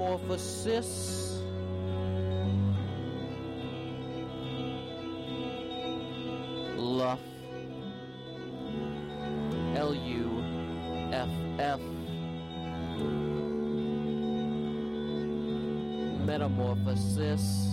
Metamorphosis. Luff. Luff. Metamorphosis.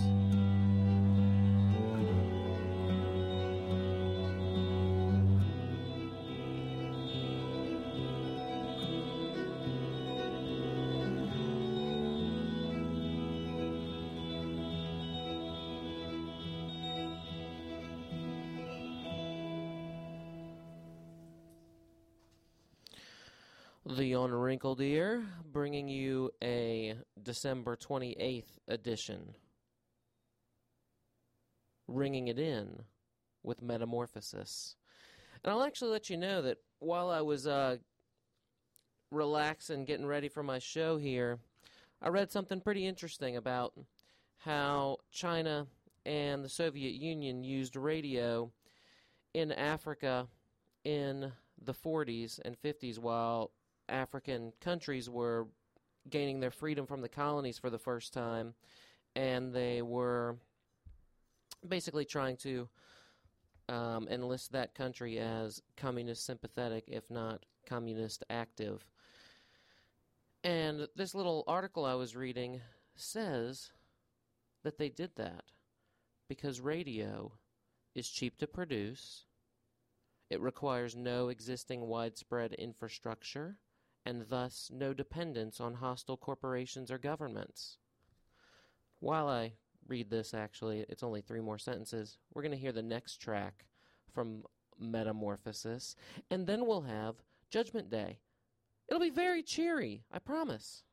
The Unwrinkled Ear, bringing you a December 28th edition. Ringing it in with Metamorphosis. And I'll actually let you know that while I was relaxing, getting ready for my show here, I read something pretty interesting about how China and the Soviet Union used radio in Africa in the 40s and 50s while African countries were gaining their freedom from the colonies for the first time, and they were basically trying to enlist that country as communist sympathetic, if not communist active. And this little article I was reading says that they did that because radio is cheap to produce, it requires no existing widespread infrastructure, and thus no dependence on hostile corporations or governments. While I read this, actually, it's only 3 more sentences, we're going to hear the next track from Metamorphosis, and then we'll have Judgment Day. It'll be very cheery, I promise.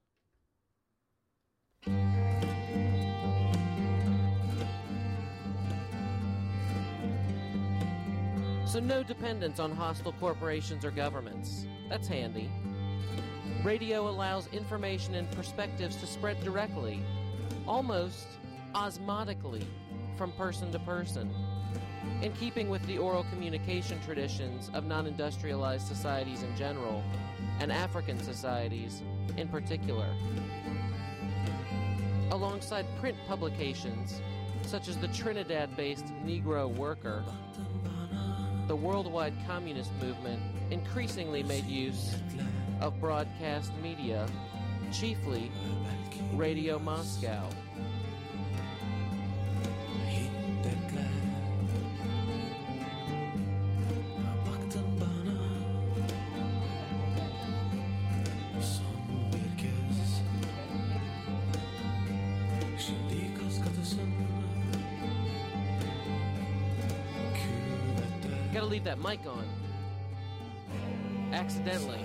So no dependence on hostile corporations or governments. That's handy. Radio allows information and perspectives to spread directly, almost osmotically, from person to person, in keeping with the oral communication traditions of non-industrialized societies in general, and African societies in particular. Alongside print publications, such as the Trinidad-based Negro Worker, the worldwide communist movement increasingly made use of broadcast media, chiefly Radio Moscow. Gotta leave that mic on. Accidentally.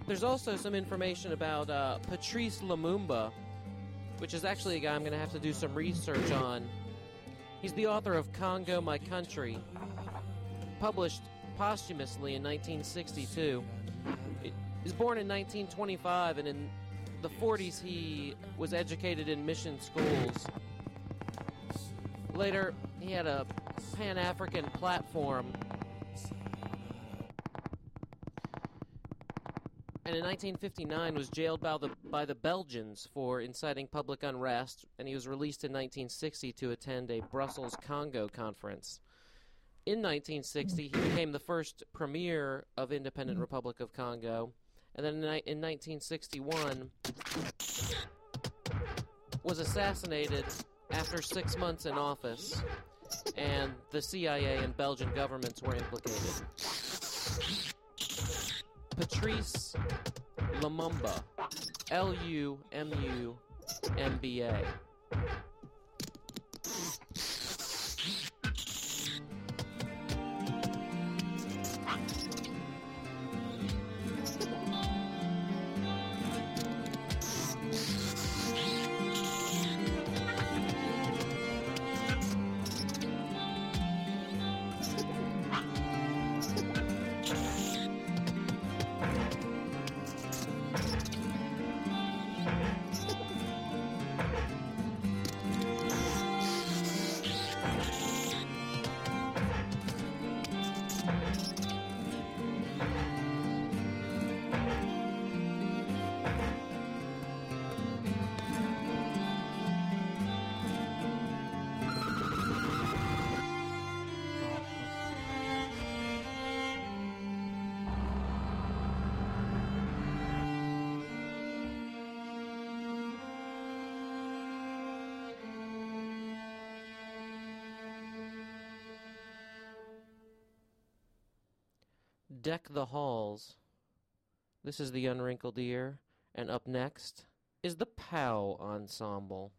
There's also some information about Patrice Lumumba, which is actually a guy I'm going to have to do some research on. He's the author of Congo, My Country, published posthumously in 1962. He was born in 1925, and in the 40s he was educated in mission schools. Later, he had a Pan-African platform, and in 1959 was jailed by the Belgians for inciting public unrest, and he was released in 1960 to attend a Brussels Congo conference. In 1960, he became the first premier of Independent Republic of Congo, and then in 1961 was assassinated after 6 months in office, and the CIA and Belgian governments were implicated. Patrice Lumumba, Lumumba. Deck the Halls. This is the Unwrinkled Ear, and up next is the POW Ensemble.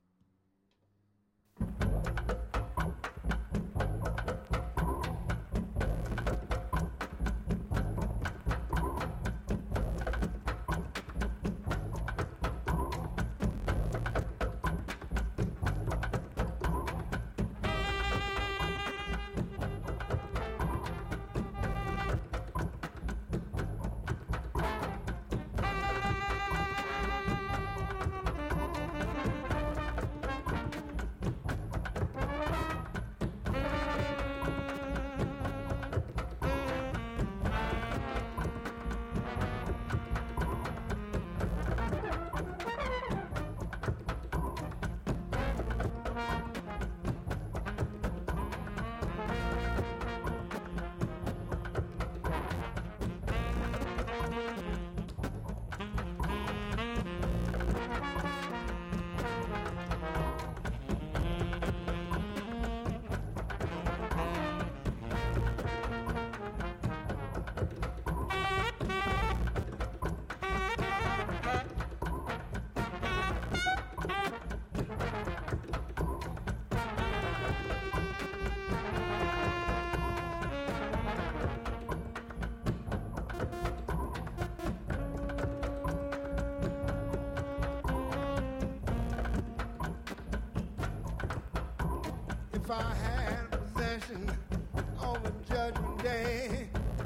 If I had possession of a judgment day,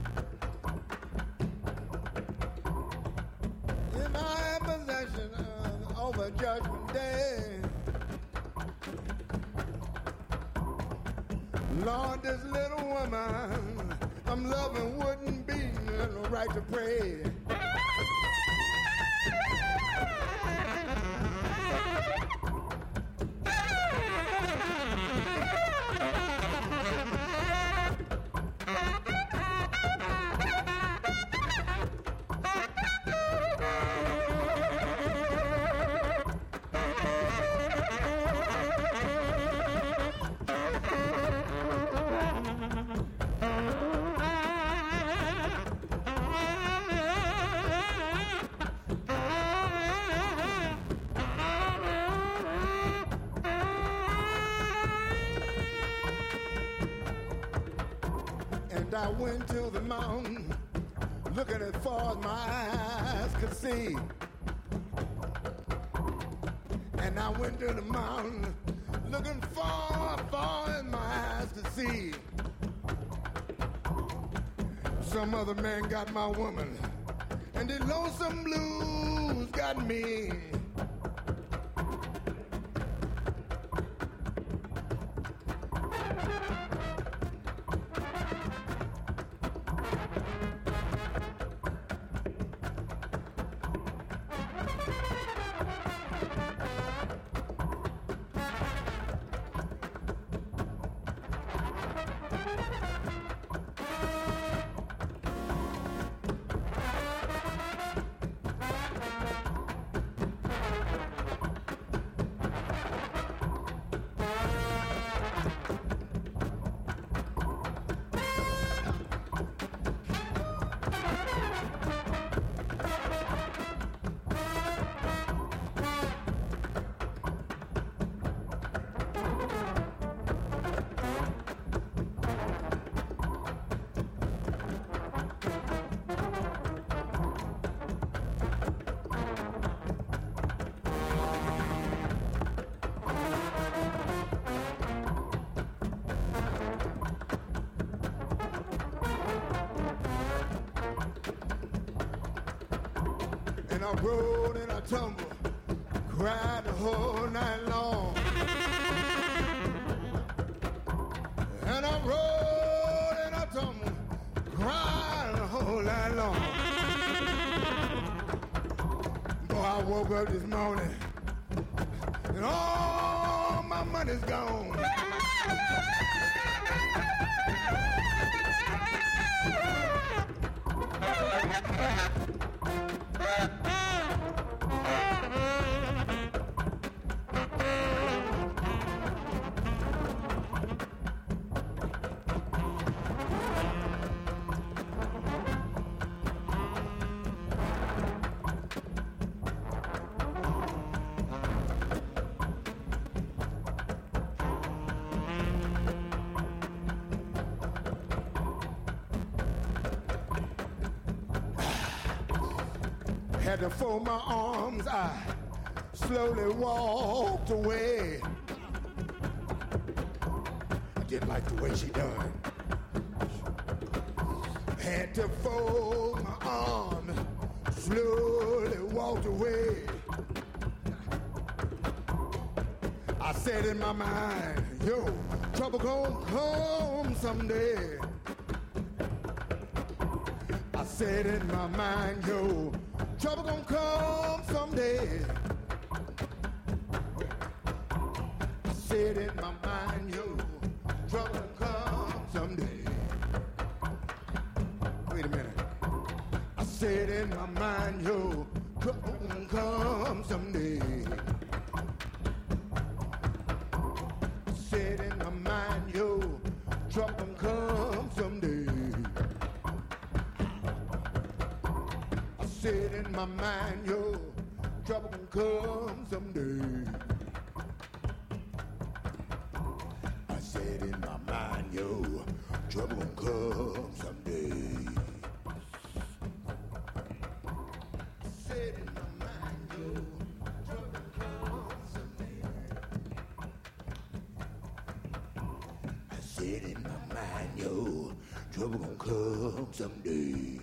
if I had possession of a judgment day, Lord, this little woman I'm loving wouldn't be no right to pray. I went to the mountain looking as far as my eyes could see. And I went to the mountain, looking far, far as my eyes could see. Some other man got my woman, and the lonesome blues got me. And I rolled and I tumbled, cried the whole night long. And I rolled and I tumbled, cried the whole night long. Boy, I woke up this morning and all my money's gone. Had to fold my arms, I slowly walked away. I didn't like the way she done. Had to fold my arms, slowly walked away. I said in my mind, yo, trouble gonna come someday. I said in my mind, yo, trouble gonna come someday. I said in my mind, yo, trouble gonna come someday. Wait a minute. I said in my mind, yo, trouble gonna come someday. I said in my mind, yo, trouble gonna come someday. Said in my mind, yo, trouble can come someday. I said in my mind, yo, trouble can come someday. I said in my mind, yo, trouble can come someday. I said in my mind, yo, trouble can come someday.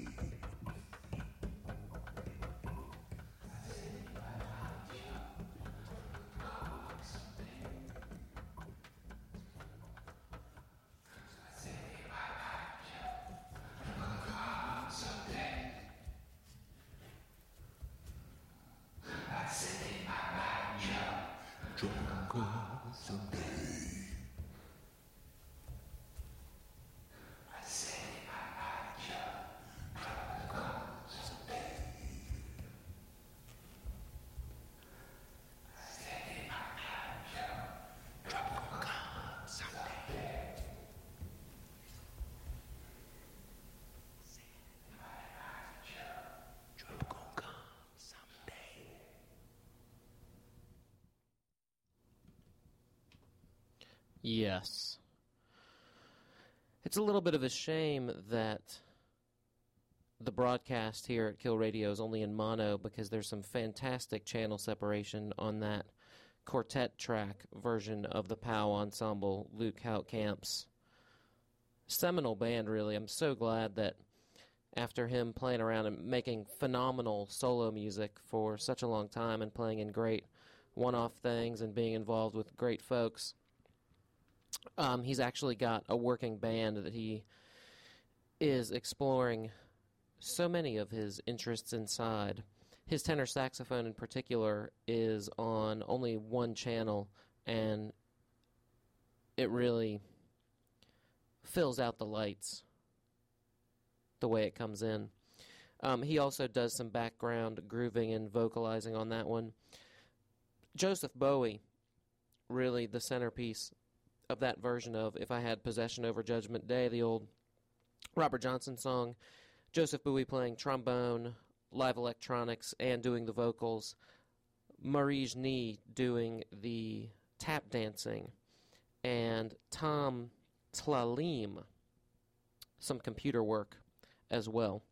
Yes. It's a little bit of a shame that the broadcast here at Kill Radio is only in mono because there's some fantastic channel separation on that quartet track version of the POW Ensemble, Luke Houtkamp's seminal band, really. I'm so glad that after him playing around and making phenomenal solo music for such a long time and playing in great one-off things and being involved with great folks, he's actually got a working band that he is exploring so many of his interests inside. His tenor saxophone in particular is on only one channel, and it really fills out the lights the way it comes in. He also does some background grooving and vocalizing on that one. Joseph Bowie, really the centerpiece of that version of If I Had Possession Over Judgment Day, the old Robert Johnson song. Joseph Bowie playing trombone, live electronics, and doing the vocals. Marie Nee doing the tap dancing. And Tom Tlalim, some computer work as well.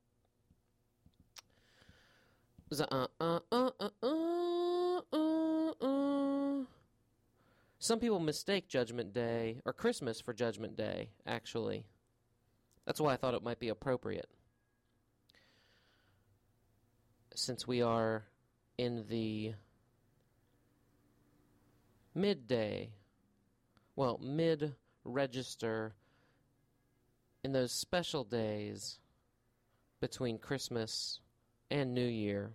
Some people mistake Judgment Day, or Christmas for Judgment Day, actually. That's why I thought it might be appropriate. Since we are in the mid-register, in those special days between Christmas and New Year,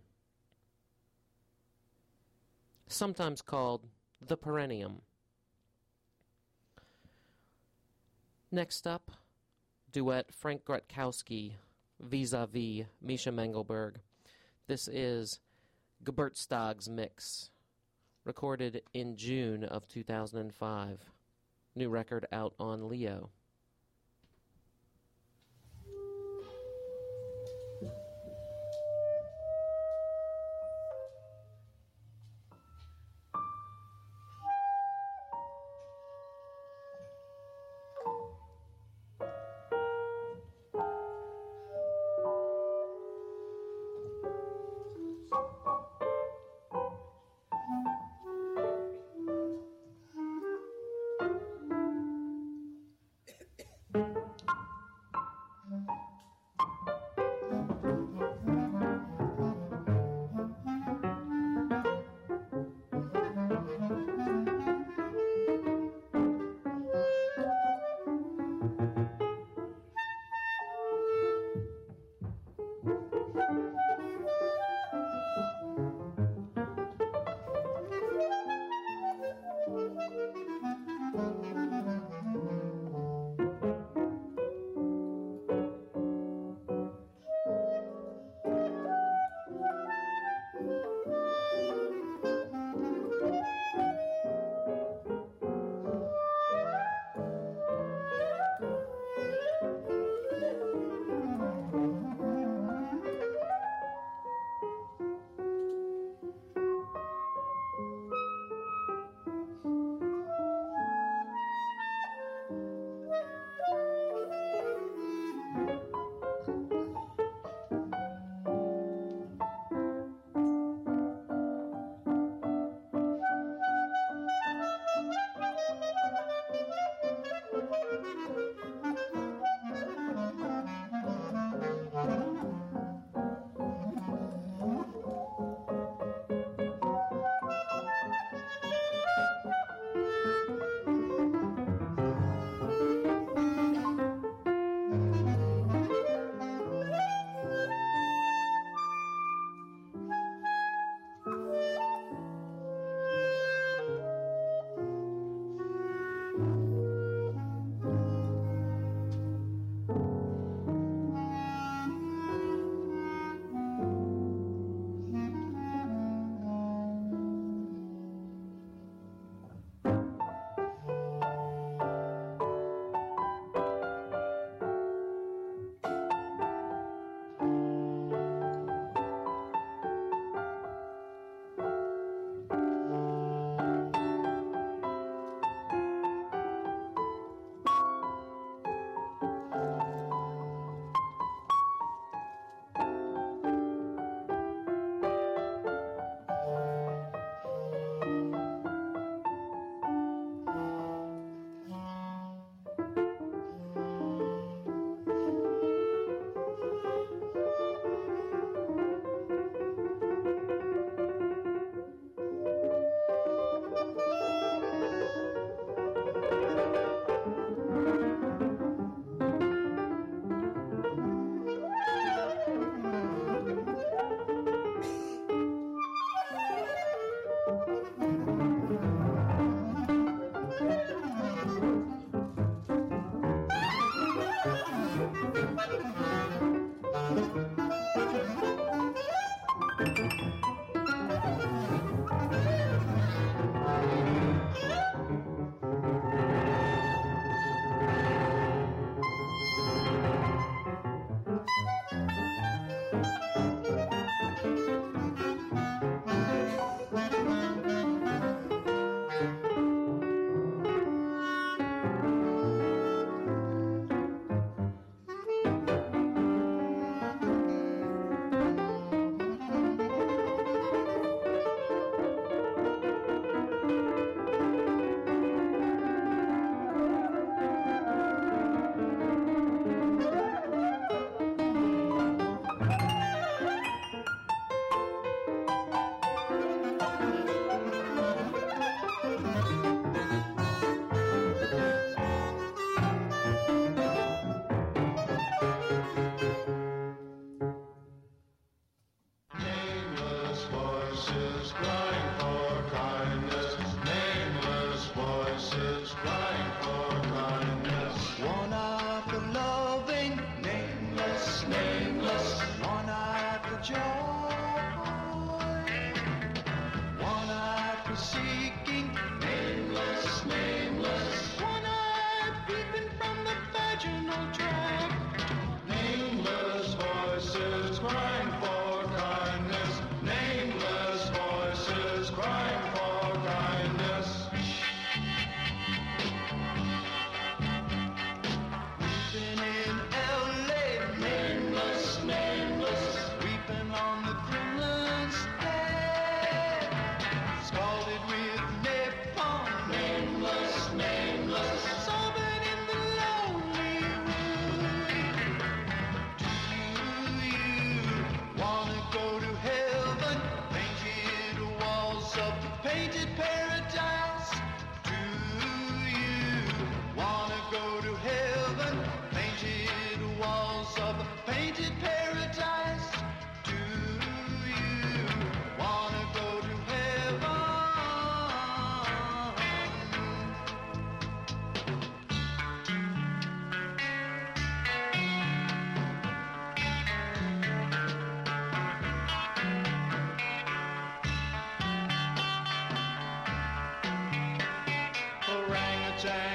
sometimes called the Perennium. Next up, duet Frank Gretkowski vis-a-vis Misha Mengelberg. This is Geburtstags Mix, recorded in June of 2005. New record out on Leo.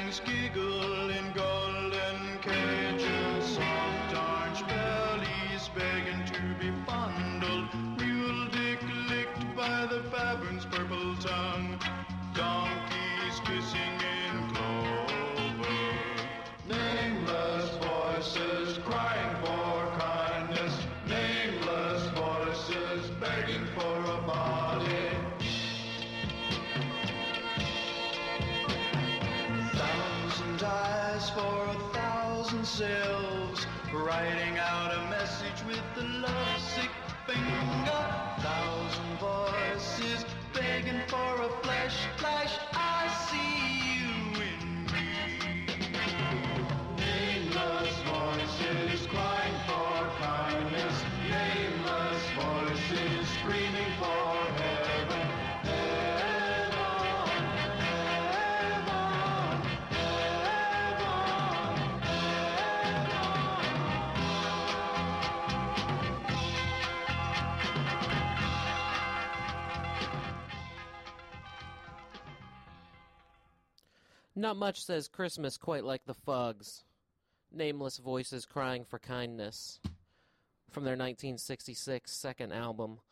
babies giggle in golden cages, soft orange bellies begging to be fondled, mule dick licked by the baboon's purple tongue, donkeys kissing in clover, nameless voices crying for kindness, nameless voices begging for a body. Thousand eyes for 1,000 selves, writing out a message with the lovesick finger. 1,000 voices begging for a flash. I see you in me. Nameless voices crying for kindness, nameless voices screaming for heaven. Not much says Christmas quite like the Fugs. Nameless voices crying for kindness. From their 1966 second album.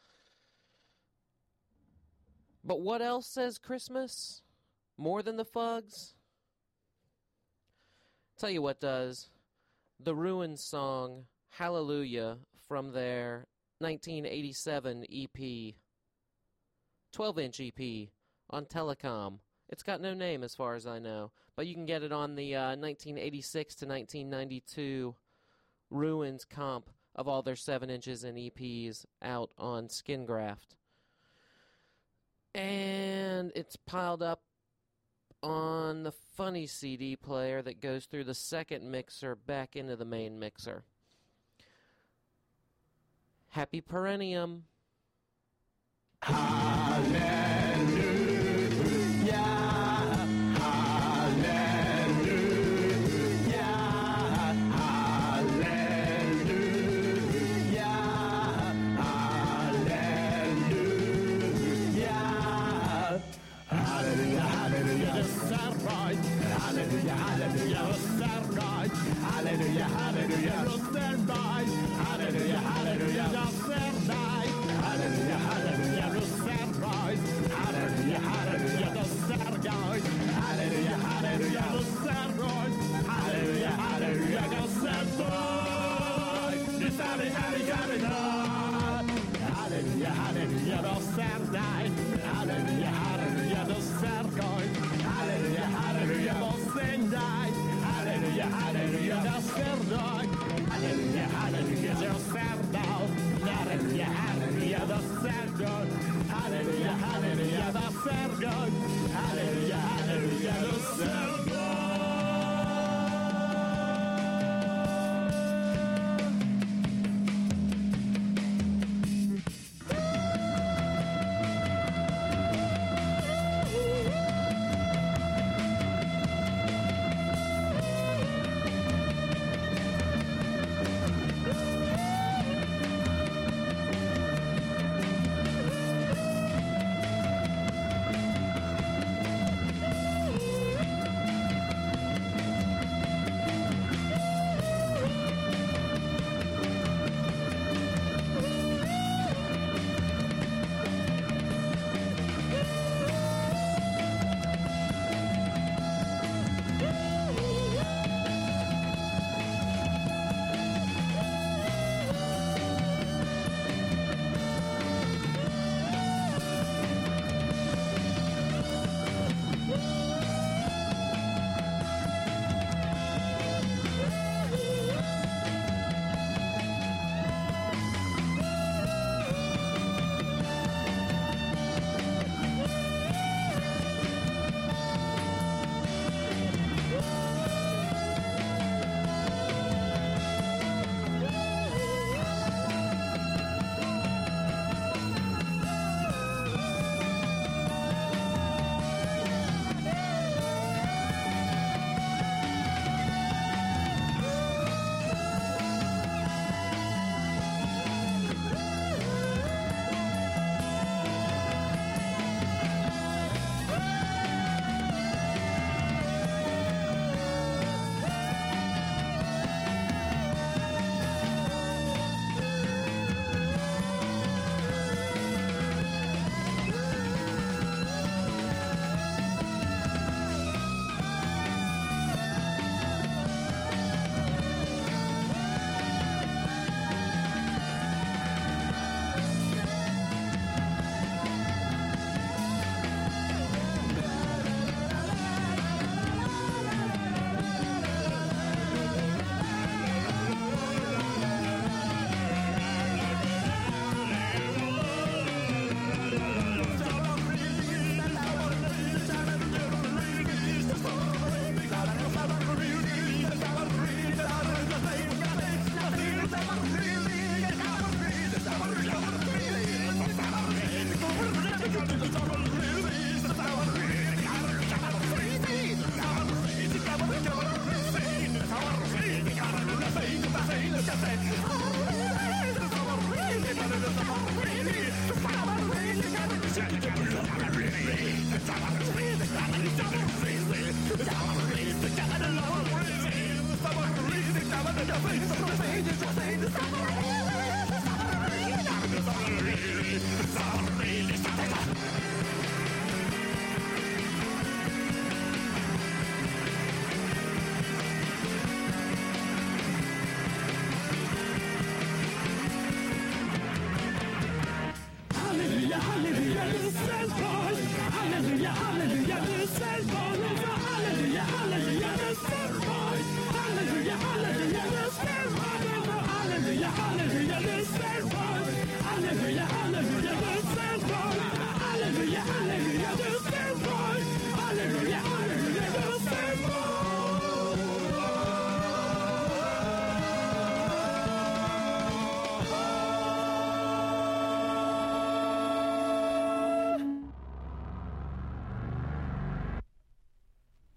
But what else says Christmas? More than the Fugs? Tell you what does. The Ruins song, Hallelujah, from their 1987 EP. 12-inch EP on Telecom. It's got no name as far as I know, but you can get it on the 1986 to 1992 Ruins comp of all their 7 inches and EPs out on Skingraft. And it's piled up on the funny CD player that goes through the second mixer back into the main mixer. Happy Perennium. Hallelujah. Hallelujah, hallelujah, Rostergard. Hallelujah, hallelujah, Rostergard. Hallelujah, hallelujah, Rostergard. Hallelujah, hallelujah, Rostergard. Hallelujah, hallelujah, Rostergard. Hallelujah, hallelujah, Rostergard. Hallelujah, hallelujah, Rostergard. Hallelujah, hallelujah, hallelujah, Rostergard. Hallelujah, hallelujah, Rostergard. Hallelujah, hallelujah, Rostergard. Hallelujah, hallelujah, Rostergard. Hallelujah, hallelujah, Rostergard. Hallelujah, hallelujah, Rostergard. Hallelujah, hallelujah, Rostergard. Hallelujah, hallelujah, Rostergard.